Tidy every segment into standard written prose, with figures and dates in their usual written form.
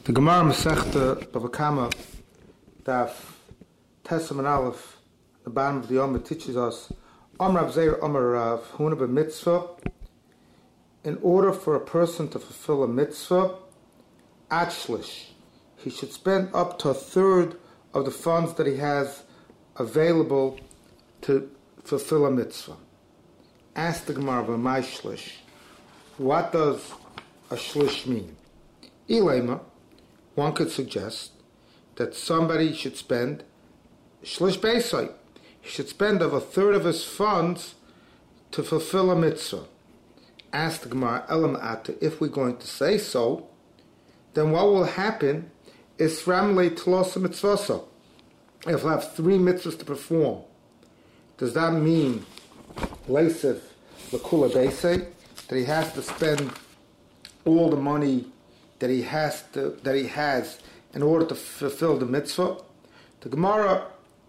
The Gemara Masechta Bava Kama Daf Testament Aleph, the bottom of the Yom, teaches us Amar Rav Zeir Amar Rav Huna b'mitzvah. In order for a person to fulfill a mitzvah, ad shlish, he should spend up to a third of the funds that he has available to fulfill a mitzvah. Ask the Gemara, "V'may shlish?" What does a shlish mean? Ilema, one could suggest that somebody should spend shlish beisai. He should spend of a third of his funds to fulfill a mitzvah. Ask the Gemara, Elam Ata, if we're going to say so, then what will happen is Ramle Tlosa Mitzvasa. If we have 3 mitzvahs to perform, does that mean Leisef Lakula Beisai, that he has to spend all the money that he has in order to fulfill the mitzvah? The Gemara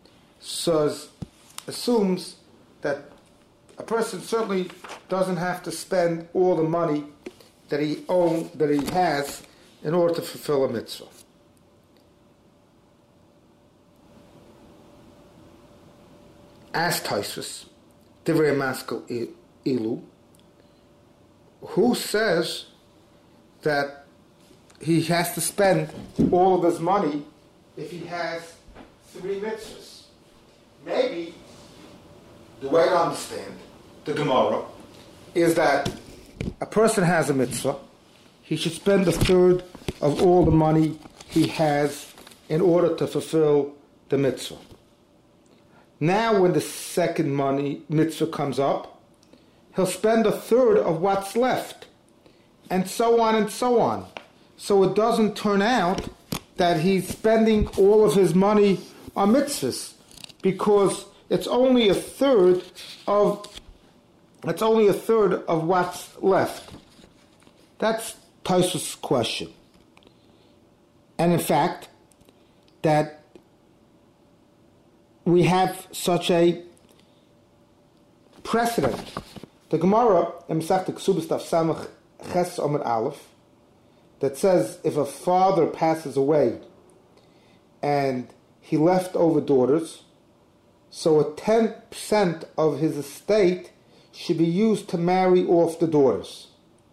assumes that a person certainly doesn't have to spend all the money that he has in order to fulfill a mitzvah. Ask Tosfos, Divrei Maskil Ilu, who says that he has to spend all of his money if he has 3 mitzvahs. Maybe the way to understand the Gemara is that a person has a mitzvah, he should spend a third of all the money he has in order to fulfill the mitzvah. Now when the second mitzvah comes up, he'll spend a third of what's left, and so on and so on. So it doesn't turn out that he's spending all of his money on mitzvahs, because it's only a third of what's left. That's Tosfos' question. And in fact, that we have such a precedent. The Gemara in Masechta Ksubos Daf Samach Ches Amud Aleph, that says if a father passes away and he left over daughters, so a 10% of his estate should be used to marry off the daughters.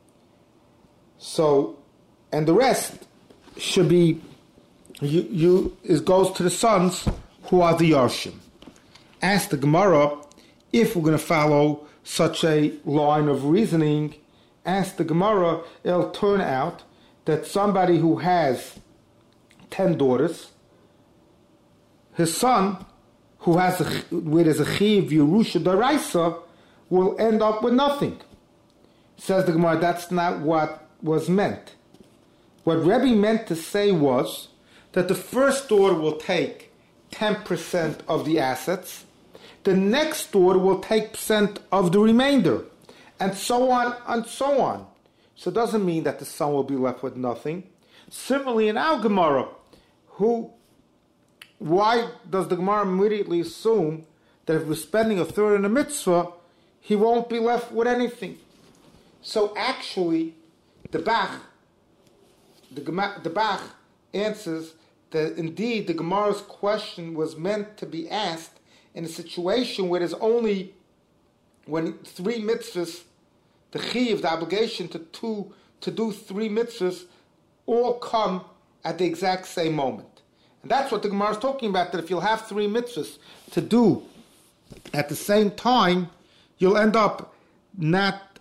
So, and the rest should be goes to the sons who are the Yarshim. Ask the Gemara, if we're going to follow such a line of reasoning, ask the Gemara, it'll turn out that somebody who has 10 daughters, his son, who has where there's a Chiv Yerusha Daraisa, will end up with nothing. Says the Gemara, that's not what was meant. What Rebbe meant to say was that the first daughter will take 10% of the assets, the next daughter will take percent of the remainder, and so on and so on. So it doesn't mean that the son will be left with nothing. Similarly, in our Gemara, why does the Gemara immediately assume that if we're spending a third in a mitzvah, he won't be left with anything? So actually, the Bach answers that indeed the Gemara's question was meant to be asked in a situation where there's only, when 3 mitzvahs, the chiv, the obligation to do 3 mitzvahs, all come at the exact same moment. And that's what the Gemara is talking about, that if you'll have 3 mitzvahs to do at the same time, you'll end up not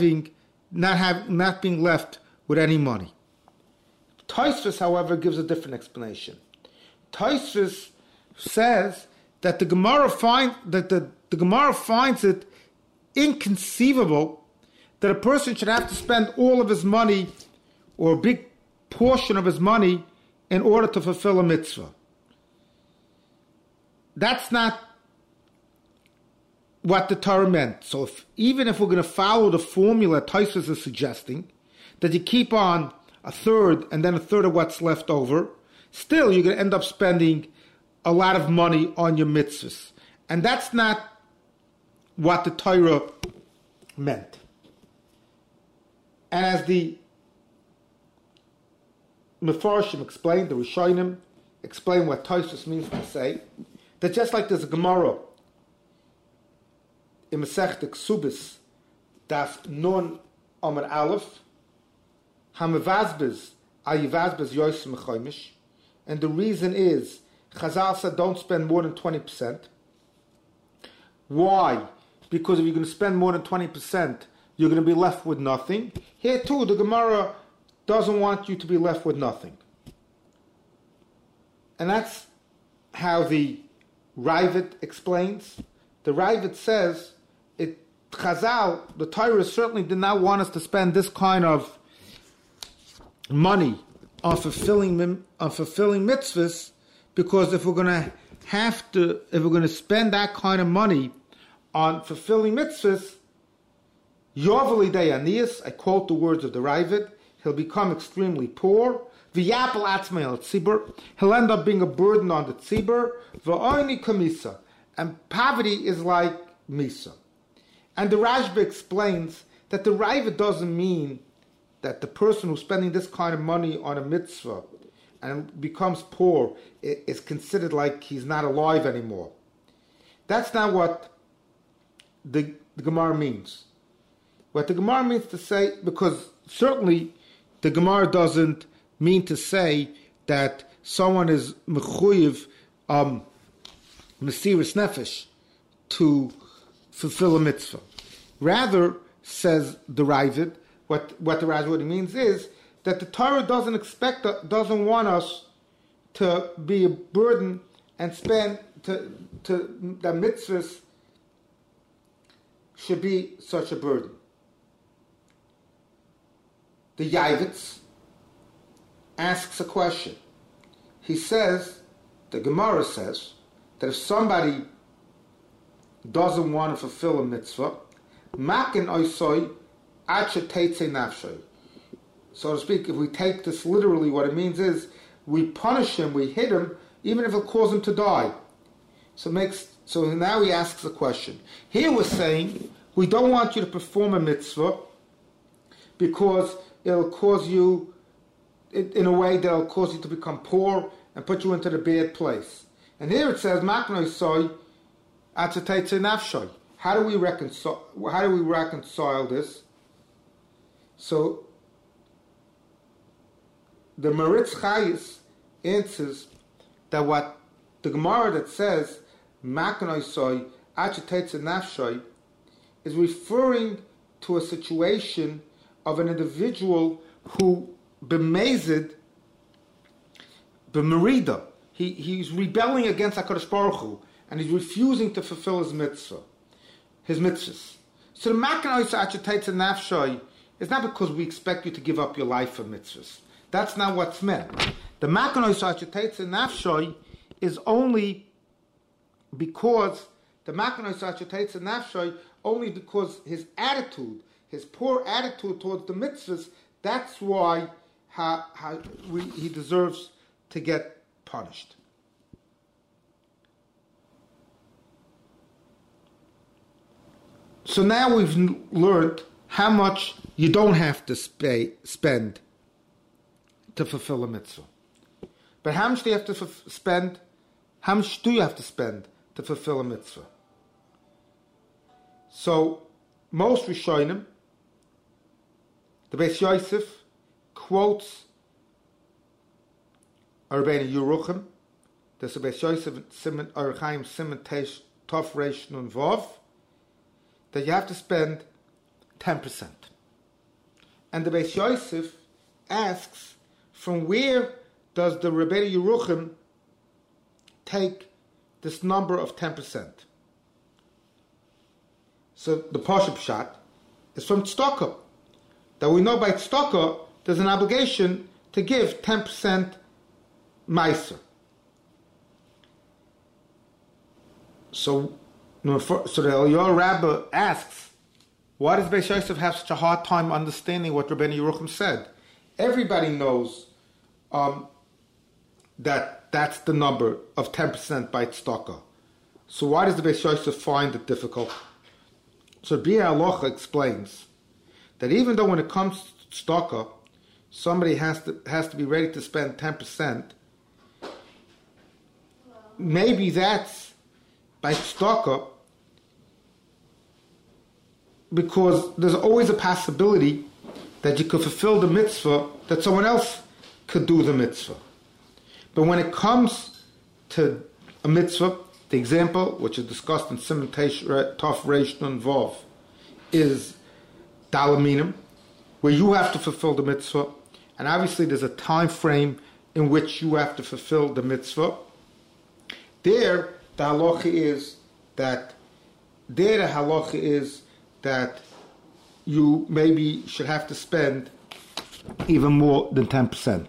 being left with any money. Tosfos, however, gives a different explanation. Tosfos says that the Gemara finds it inconceivable that a person should have to spend all of his money or a big portion of his money in order to fulfill a mitzvah. That's not what the Torah meant. So even if we're going to follow the formula Tosfos is suggesting, that you keep on a third and then a third of what's left over, still you're going to end up spending a lot of money on your mitzvahs. And that's not what the Torah meant. And as the Mefarshim explain, the Rishonim explain what Tosfos means to say, that just like there's a Gemara in Masechta Ksubis, Daf Nun Amar Aleph, Hamavazbez Ayivazbez Yosem Mechoimish, and the reason is Chazal said don't spend more than 20%. Why? Because if you're going to spend more than 20%, you're going to be left with nothing. Here too, the Gemara doesn't want you to be left with nothing. And that's how the Ravid explains. The Ravid says, Chazal, the Torah certainly did not want us to spend this kind of money on fulfilling mitzvahs, because if we're going to spend that kind of money on fulfilling mitzvahs, Yovali Dayanias, I quote the words of the Ravid, he'll become extremely poor. V'yapel atzmei al tzibur, he'll end up being a burden on the tzibur. V'oini kamisa, and poverty is like misa. And the Rashba explains that the Ravid doesn't mean that the person who's spending this kind of money on a mitzvah and becomes poor is considered like he's not alive anymore. That's not what the Gemara means. What the Gemara means to say, because certainly the Gemara doesn't mean to say that someone is mechuyev mesiras nefesh to fulfill a mitzvah. Rather, says the Ravid, what the Ravid means is that the Torah doesn't want us to be a burden and spend to the mitzvahs should be such a burden. The Yavitz asks a question. He says, the Gemara says, that if somebody doesn't want to fulfill a mitzvah, makin oisoi acha teitze nafshay. So to speak, if we take this literally, what it means is we punish him, we hit him, even if it'll cause him to die. So now he asks a question. Here we're saying we don't want you to perform a mitzvah because it'll cause you, in a way that'll cause you to become poor and put you into the bad place. And here it says, "Maknoi soy atzateitze nafshay." How do we reconcile this? So the Maritz Chayis answers that what the Gemara that says "Maknoi soy atzateitze nafshay" is referring to a situation of an individual who b'mezid, b'merida, he's rebelling against HaKadosh Baruch Hu, and he's refusing to fulfill his mitzvahs. So the Makanoi Sa'achateitz Nafshay is not because we expect you to give up your life for mitzvahs. That's not what's meant. The Makanoi Sa'achateitz Nafshay is only because his attitude, his poor attitude towards the mitzvahs, that's why he deserves to get punished. So now we've learned how much you don't have to spend to fulfill a mitzvah. But how much do you have to spend? How much do you have to spend to fulfill a mitzvah? So most Rishonim, the Beis Yosef quotes Rabbeinu Yerucham, the Beis Yosef Siman Archaim Siman Teish Tov Reish Nun Vav, that you have to spend 10%. And the Beis Yosef asks, from where does the Rabbeinu Yerucham take this number of 10%? So the Pashup Pshat is from Tzedakah. That we know by Tzedakah there's an obligation to give 10% Meiser. So the Eliyah Rabbah asks, why does Beis Yosef have such a hard time understanding what Rabbeinu Yerucham said? Everybody knows that that's the number of 10% by tzedakah. So why does the Beis Yosef find it difficult? So Biur Halacha explains that even though when it comes to tzedakah, somebody has to be ready to spend 10%, maybe that's by tzedakah, because there's always a possibility that you could fulfill the mitzvah that someone else could do the mitzvah. But when it comes to a mitzvah, the example, which is discussed in Siman Tov Reish Nun Vav, is Dalaminim, where you have to fulfill the mitzvah, and obviously there's a time frame in which you have to fulfill the mitzvah. There, the halacha is that you maybe should have to spend even more than 10%.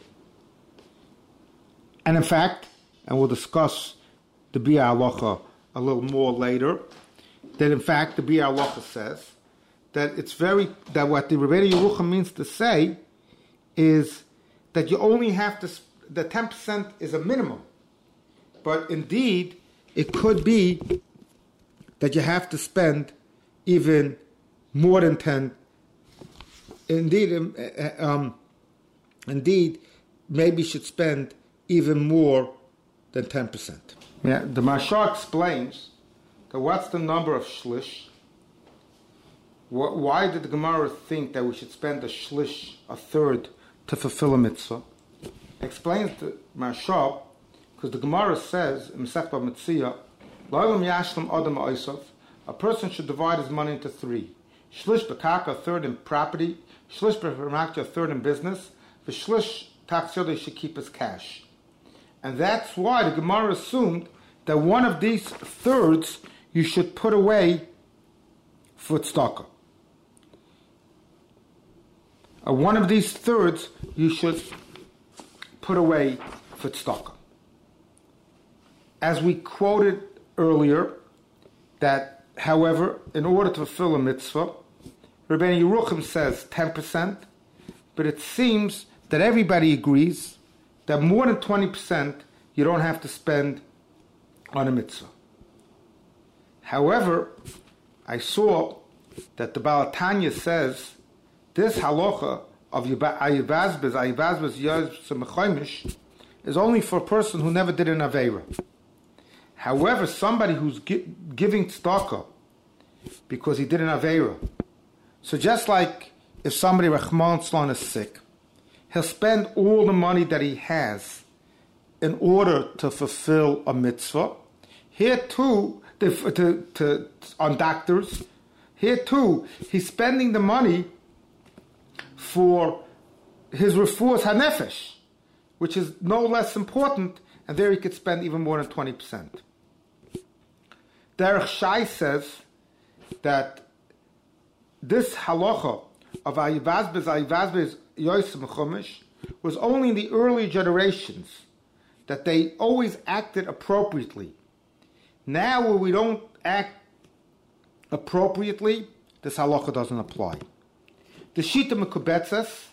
And in fact, and we'll discuss the Biur Halacha a little more later, that in fact the Biur Halacha says that that what the Rebbeinu Yerucham means to say is that you only have to, the 10% is a minimum. But indeed, it could be that you have to spend even more than 10. Indeed, maybe you should spend even more than 10%. Yeah, the Mashal explains that what's the number of shlish? Why did the Gemara think that we should spend a shlish, a third, to fulfill a mitzvah? Explains the Mashal, because the Gemara says in Masechta Metzia, L'olam yashlam adam ha'osav, a person should divide his money into three. Shlish b'karka, a third in property. Shlish b'rakta, a third in business. V'shlish taksiyodei should keep his cash. And that's why the Gemara assumed that one of these thirds you should put away for tzedakah. One of these thirds you should put away for tzedakah. As we quoted earlier, that, however, in order to fulfill a mitzvah, Rebbeinu Yerucham says 10%, but it seems that everybody agrees that more than 20% you don't have to spend on a mitzvah. However, I saw that the Baal Tanya says this halacha of ayivazbez is only for a person who never did an aveira. However, somebody who's giving tzedakah because he did an aveira, so just like if somebody Rahman Tzlan is sick, he'll spend all the money that he has in order to fulfill a mitzvah. Here too, on doctors, here too, he's spending the money for his refuahs hanefesh, which is no less important, and there he could spend even more than 20%. Derech Shai says that this halacha of ayivazbez yosim chumash was only in the early generations, that they always acted appropriately. Now, where we don't act appropriately, this halacha doesn't apply. The Shita Mekubetzes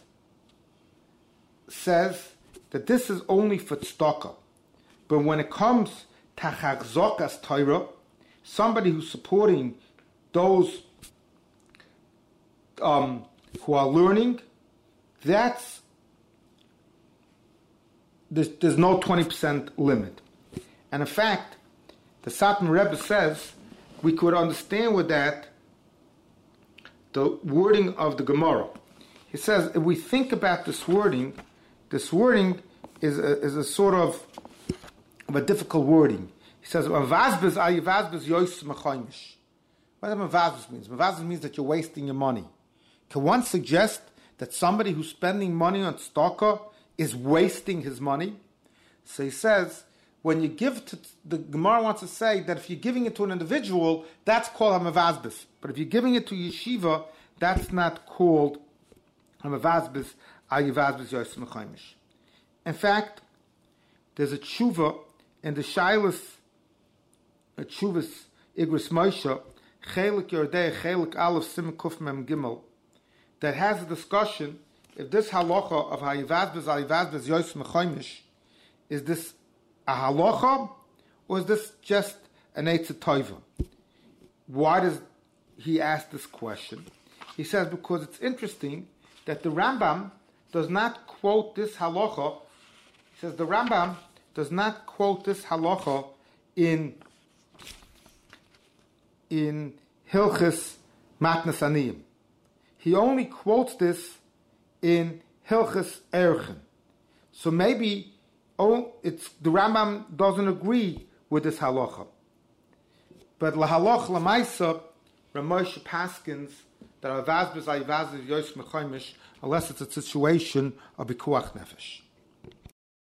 says that this is only for tzedakah, but when it comes to chachzokas Torah, somebody who's supporting those who are learning, there's no 20% limit. And in fact, the Satmar Rebbe says we could understand with that the wording of the Gemara. He says if we think about this wording is a sort of a difficult wording. He says, "Mavazbez ayivazbez yois mechaimish." What does mavazbez means? Mavazbez means that you're wasting your money. Can one suggest that somebody who's spending money on tzedakah is wasting his money? So he says, when you give to, the Gemara wants to say that if you're giving it to an individual, that's called a mavazbez. But if you're giving it to yeshiva, that's not called a mavazbez ayivazbez yois mechaimish. In fact, there's a tshuva in the Shailas, a tshuvas Igros Moshe, Chelik Yordei, Chelik Aleph Sim Kuf Mem Gimel, that has a discussion if this halacha of Hayivazbez Yois Mechaimish, is this a halacha or is this just an Eitzah Tova? Why does he ask this question? He says because it's interesting that the Rambam does not quote this halacha. He says the Rambam does not quote this halacha in Hilchis Matnas Aniyim. He only quotes this in Hilchis Erchen. So maybe the Rambam doesn't agree with this halacha. But lahaloch lamaisa, Ramosha Paskins that are vaz b'zay vaz yos mechoimish, unless it's a situation of bikuach nefesh.